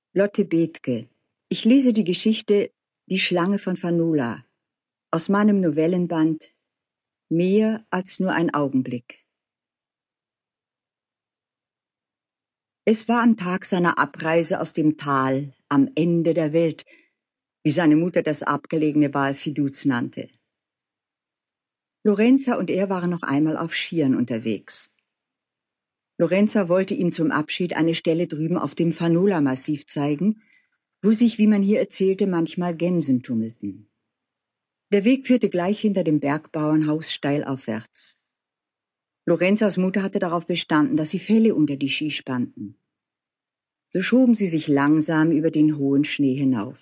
Lotte Bethke. Ich lese die Geschichte Die Schlange von Fanola aus meinem Novellenband Mehr als nur ein Augenblick. Es war am Tag seiner Abreise aus dem Tal am Ende der Welt, wie seine Mutter das abgelegene Val Fiduz nannte. Lorenza und er waren noch einmal auf Skiern unterwegs. Lorenza wollte ihm zum Abschied eine Stelle drüben auf dem Fanola-Massiv zeigen, wo sich, wie man hier erzählte, manchmal Gämsen tummelten. Der Weg führte gleich hinter dem Bergbauernhaus steil aufwärts. Lorenzas Mutter hatte darauf bestanden, dass sie Felle unter die Ski spannten. So schoben sie sich langsam über den hohen Schnee hinauf.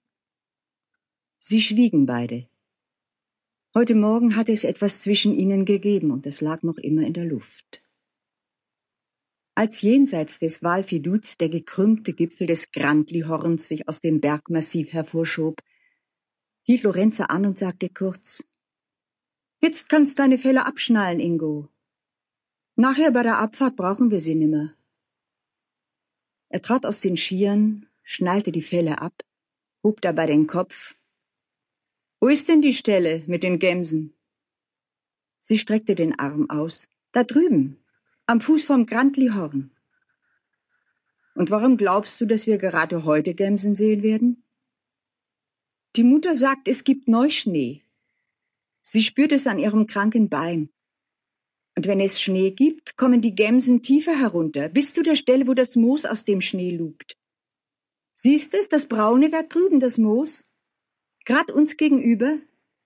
Sie schwiegen beide. Heute Morgen hatte es etwas zwischen ihnen gegeben und es lag noch immer in der Luft. Als jenseits des Val Fiduz der gekrümmte Gipfel des Grantli-Horns sich aus dem Bergmassiv hervorschob, hielt Lorenza an und sagte kurz: »Jetzt kannst deine Felle abschnallen, Ingo. Nachher bei der Abfahrt brauchen wir sie nimmer.« Er trat aus den Skiern, schnallte die Felle ab, hob dabei den Kopf. »Wo ist denn die Stelle mit den Gämsen?« Sie streckte den Arm aus. »Da drüben, am Fuß vom Grantli-Horn.« »Und warum glaubst du, dass wir gerade heute Gämsen sehen werden?« »Die Mutter sagt, es gibt Neuschnee. Sie spürt es an ihrem kranken Bein. Und wenn es Schnee gibt, kommen die Gämsen tiefer herunter, bis zu der Stelle, wo das Moos aus dem Schnee lugt. Siehst es, das Braune da drüben, das Moos? Grad uns gegenüber?«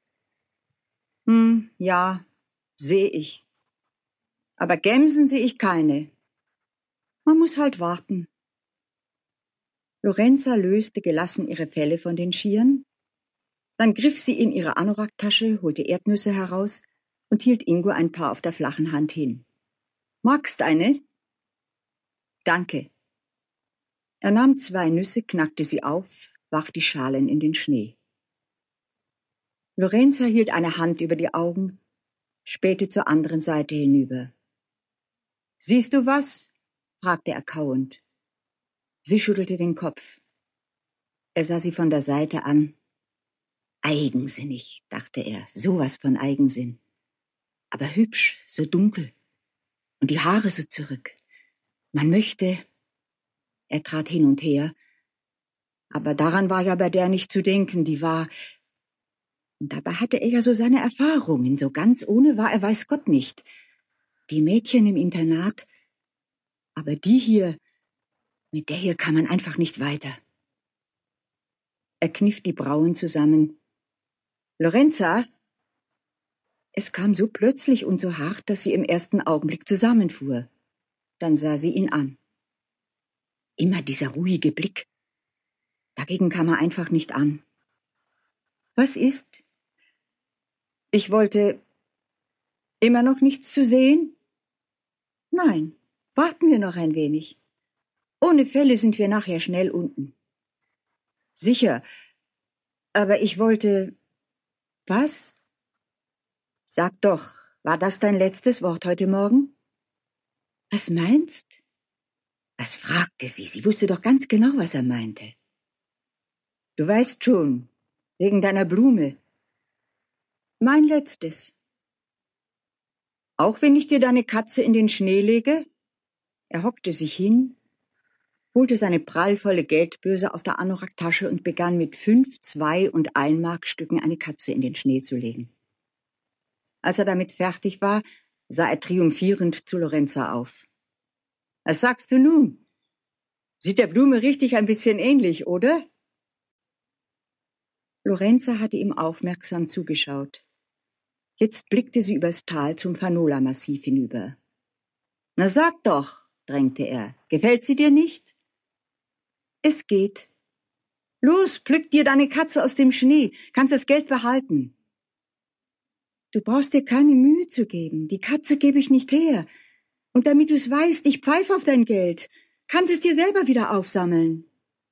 Ja, sehe ich. Aber Gämsen sehe ich keine. Man muss halt warten.« Lorenza löste gelassen ihre Felle von den Skiern. Dann griff sie in ihre Anoraktasche, holte Erdnüsse heraus und hielt Ingo ein paar auf der flachen Hand hin. »Magst eine?« »Danke.« Er nahm 2 Nüsse, knackte sie auf, warf die Schalen in den Schnee. Lorenza hielt eine Hand über die Augen, spähte zur anderen Seite hinüber. »Siehst du was?« fragte er kauend. Sie schüttelte den Kopf. Er sah sie von der Seite an. Eigensinnig, dachte er, sowas von Eigensinn. Aber hübsch, so dunkel. Und die Haare so zurück. Man möchte... Er trat hin und her. Aber daran war ja bei der nicht zu denken, die war... Und dabei hatte er ja so seine Erfahrungen, so ganz ohne war er weiß Gott nicht. Die Mädchen im Internat. Aber die hier, mit der hier kann man einfach nicht weiter. Er kniff die Brauen zusammen. »Lorenza?« Es kam so plötzlich und so hart, dass sie im ersten Augenblick zusammenfuhr. Dann sah sie ihn an. Immer dieser ruhige Blick. Dagegen kam er einfach nicht an. »Was ist?« »Ich wollte... Immer noch nichts zu sehen?« »Nein, warten wir noch ein wenig. Ohne Felle sind wir nachher schnell unten.« »Sicher, aber ich wollte...« »Was?« »Sag doch, war das dein letztes Wort heute Morgen?« »Was meinst?« Was fragte sie? Sie wusste doch ganz genau, was er meinte. »Du weißt schon, wegen deiner Blume.« »Mein letztes.« »Auch wenn ich dir deine Katze in den Schnee lege?« Er hockte sich hin, holte seine prallvolle Geldbörse aus der Anoraktasche und begann mit 5 2 und 1 Markstücken eine Katze in den Schnee zu legen. Als er damit fertig war, sah er triumphierend zu Lorenza auf. »Was sagst du nun? Sieht der Blume richtig ein bisschen ähnlich, oder?« Lorenza hatte ihm aufmerksam zugeschaut. Jetzt blickte sie übers Tal zum Fanola-Massiv hinüber. »Na sag doch«, drängte er, »gefällt sie dir nicht?« »Es geht. Los, pflück dir deine Katze aus dem Schnee, kannst das Geld behalten.« »Du brauchst dir keine Mühe zu geben, die Katze gebe ich nicht her. Und damit du's weißt, ich pfeife auf dein Geld, kannst es dir selber wieder aufsammeln.«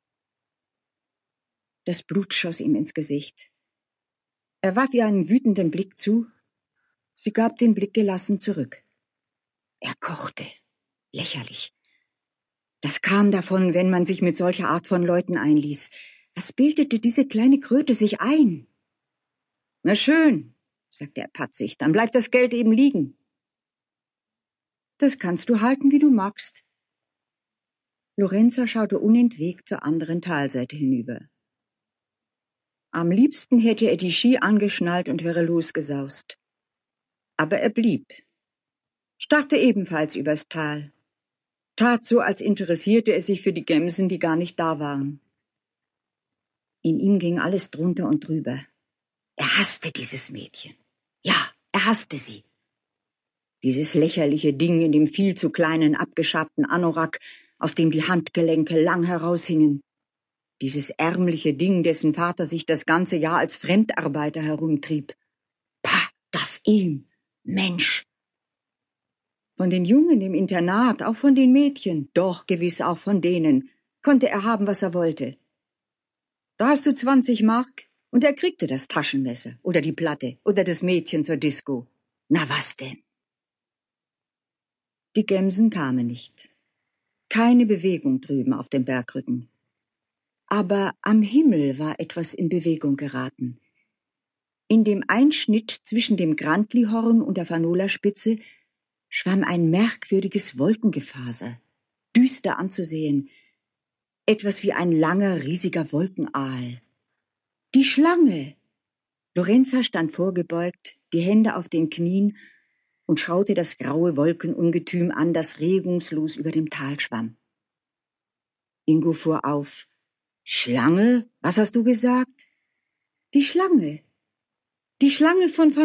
Das Blut schoss ihm ins Gesicht. Er warf ihr einen wütenden Blick zu. Sie gab den Blick gelassen zurück. Er kochte, lächerlich. Das kam davon, wenn man sich mit solcher Art von Leuten einließ. Was bildete diese kleine Kröte sich ein? Na schön, sagte er patzig, dann bleibt das Geld eben liegen. Das kannst du halten, wie du magst. Lorenza schaute unentwegt zur anderen Talseite hinüber. Am liebsten hätte er die Ski angeschnallt und wäre losgesaust. Aber er blieb, starrte ebenfalls übers Tal, tat so, als interessierte er sich für die Gemsen, die gar nicht da waren. In ihm ging alles drunter und drüber. Er hasste dieses Mädchen. Ja, er hasste sie. Dieses lächerliche Ding in dem viel zu kleinen, abgeschabten Anorak, aus dem die Handgelenke lang heraushingen. Dieses ärmliche Ding, dessen Vater sich das ganze Jahr als Fremdarbeiter herumtrieb. Pah, das ihm, Mensch! Von den Jungen im Internat, auch von den Mädchen, doch gewiss auch von denen, konnte er haben, was er wollte. Da hast du 20 Mark und er kriegte das Taschenmesser oder die Platte oder das Mädchen zur Disco. Na was denn? Die Gemsen kamen nicht. Keine Bewegung drüben auf dem Bergrücken. Aber am Himmel war etwas in Bewegung geraten. In dem Einschnitt zwischen dem Grantlihorn und der Fanola-Spitze schwamm ein merkwürdiges Wolkengefaser, düster anzusehen, etwas wie ein langer, riesiger Wolkenaal. Die Schlange! Lorenza stand vorgebeugt, die Hände auf den Knien und schaute das graue Wolkenungetüm an, das regungslos über dem Tal schwamm. Ingo fuhr auf. Schlange? Was hast du gesagt? Die Schlange. Die Schlange von